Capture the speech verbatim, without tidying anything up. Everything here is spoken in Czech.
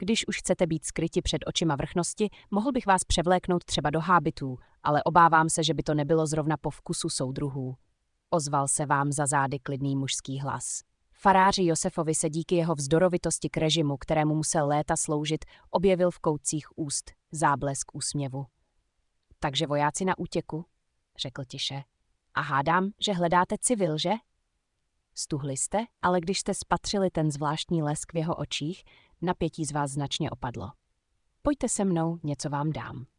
Když už chcete být skryti před očima vrchnosti, mohl bych vás převléknout třeba do hábitů, ale obávám se, že by to nebylo zrovna po vkusu soudruhů. Ozval se vám za zády klidný mužský hlas. Faráři Josefovi se díky jeho vzdorovitosti k režimu, kterému musel léta sloužit, objevil v koutcích úst záblesk úsměvu. Takže vojáci na útěku, řekl tiše. A hádám, že hledáte civil, že? Stuhli jste, ale když jste spatřili ten zvláštní lesk v jeho očích, napětí z vás značně opadlo. Pojďte se mnou, něco vám dám.